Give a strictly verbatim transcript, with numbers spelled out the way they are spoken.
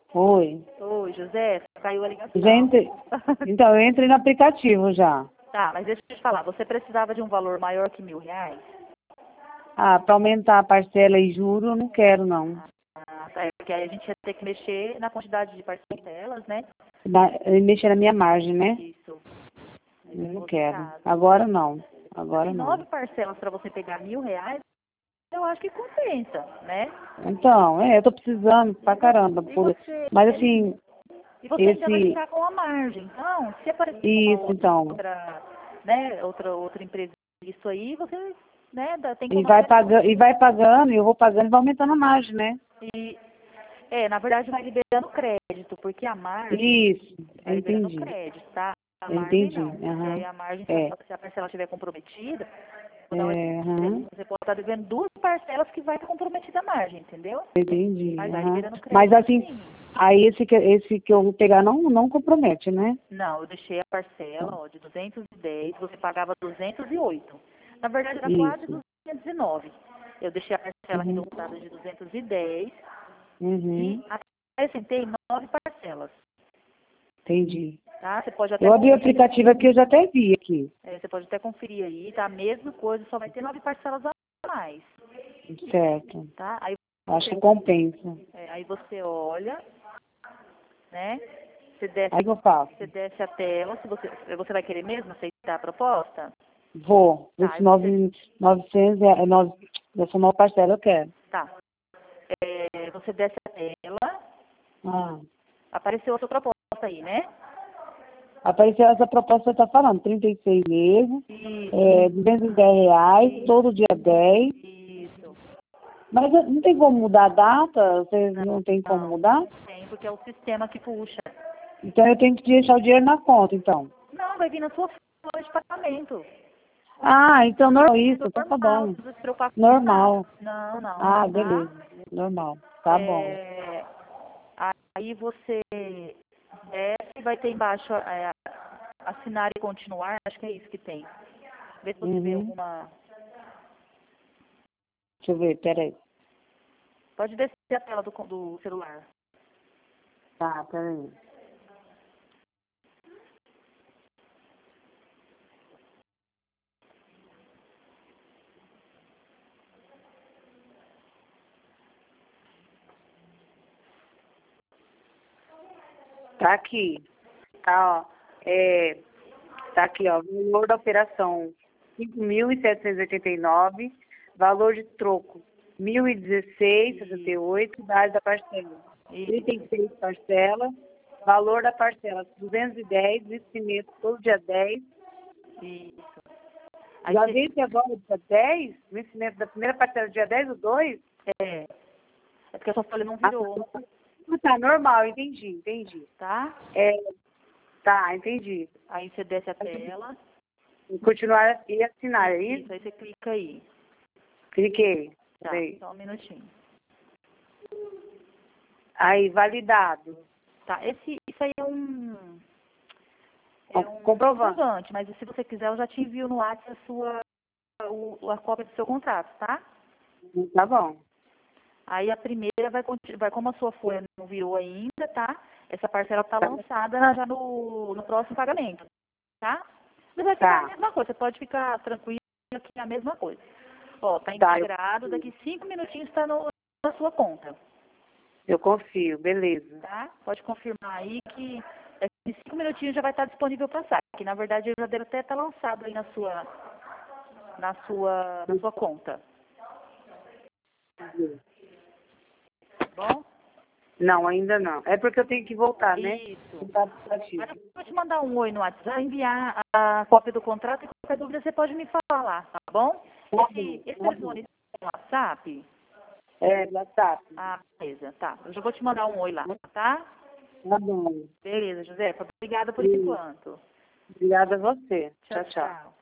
Oi. Oi, José, caiu a ligação. Já entrei. Então, eu entrei no aplicativo já. Tá, mas deixa eu te falar, você precisava de um valor maior que mil reais? Ah, para aumentar a parcela e juro, eu não quero, não. Ah, tá, é porque aí a gente ia ter que mexer na quantidade de parcelas, né? Na- Mexer na minha margem, né? Isso. Aí Eu vai não ser quero. complicado. Agora não. Agora Tem não. nove parcelas para você pegar mil reais, eu acho que compensa, né? Então, é, eu tô precisando pra caramba. E Por... você, Mas assim, e você ainda vai esse. ficar com a margem. Então, se aparecer uma Isso, então. outra, né, outra, outra empresa, isso aí, você, né, dá- tem E como vai até pagando, e vai pagando, e eu vou pagando e vai aumentando a margem, né? e, é, na verdade vai liberando crédito, porque a margem Isso, eu vai liberando entendi. crédito, tá? A Eu margem entendi. não. Porque Aham. aí a margem, se a, É. se a parcela estiver comprometida, vou dar um É, aham. exemplo, você pode estar devendo duas parcelas que vai estar comprometida a margem, entendeu? Entendi. Mas vai Aham. liberando Mas crédito assim, sim. aí esse que, esse que eu vou pegar não, não compromete, né? Não, eu deixei a parcela, ó, de duzentos e dez, você pagava duzentos e oito. Na verdade era quase Isso. duzentos e nove. Eu deixei a parcela Uhum. arredondada de duzentos e dez Uhum. e acrescentei nove parcelas, Entendi. tá? Você pode até Eu abri o conferir, aplicativo aqui, eu já até vi aqui. é, você pode até conferir aí, tá? A mesma coisa, só vai ter nove parcelas a mais, Certo. tá? Aí Acho você, que compensa. é, aí você olha, né? Você desce, Aí que eu faço. você desce a tela, se você, você vai querer mesmo aceitar a proposta? Vou. Tá, aí Esse você, nove, novecentos, é, é nove, dessa nova parcela eu quero. tá. É, você desce a tela, Ah. apareceu a sua proposta aí, né? Apareceu essa proposta que você está falando, trinta e seis meses, Isso, é, duzentos e dez reais, todo dia dez. isso. Mas eh, não tem como mudar a data? Vocês Não, não tem como não, mudar? tem, porque é o sistema que puxa. Então eu tenho que deixar o dinheiro na conta, então. Não, vai vir na sua folha de pagamento. Ah, então normal isso, então tá Normal, não bom. precisa se preocupar com nada. Normal. Não, não, Ah, tá? beleza. Normal. Tá bom. É, aí você desce e vai ter embaixo é, assinar e continuar, acho que é isso que tem. Vê se você vê Uhum. alguma. Deixa eu ver, peraí. Pode descer a tela do, do celular. Tá, peraí. Tá aqui. Tá, ó. É, tá aqui, ó. Valor da operação cinco mil setecentos e oitenta e nove. Valor de troco mil e dezesseis vírgula sessenta e oito. Idade da parcela E, trinta e seis parcela. Valor da parcela duzentos e dez. Vencimento todo dia dez. isso. Aí Já você, vence agora dia dez? Vencimento da primeira parcela dia dez ou dois? é, é porque a sua folha não Ah, virou, tá, normal, entendi, entendi. tá? É, tá, entendi. Aí você desce a tela. Continuar e assinar, é isso? Isso, aí você clica aí. Cliquei. Tá, Peraí. só um minutinho. Aí, validado. Tá, esse, isso aí é um, é Ó, um comprovando. comprovante, mas se você quiser eu já te envio no WhatsApp a sua, o, a cópia do seu contrato, tá? Tá bom. Aí a primeira vai, conti- vai como a sua folha não virou ainda, tá? Essa parcela tá Tá. lançada já no, no próximo pagamento, tá? Mas vai ficar a Tá. mesma coisa, você pode ficar tranquilo que é a mesma coisa. Ó, tá Tá, eu, integrado, daqui cinco minutinhos está na sua conta, eu confio, beleza. tá? Pode confirmar aí que daqui cinco minutinhos já vai estar disponível para saque. Na verdade, já deve até estar lançado aí na sua, na sua, na sua conta, tá bom? Não, ainda não. É porque eu tenho que voltar, né? Isso. Não tá aplicativo. Mas eu vou te mandar um oi no WhatsApp, enviar a cópia do contrato e qualquer dúvida você pode me falar, tá bom? Tá Esse, bom, esse tá bom. telefone tem WhatsApp? É, WhatsApp. Ah, beleza, tá. Eu já vou te mandar um oi lá, tá? Tá bom. Beleza, José. Obrigada por Beleza. enquanto. Obrigada a você. Tchau, Tchau, tchau. tchau.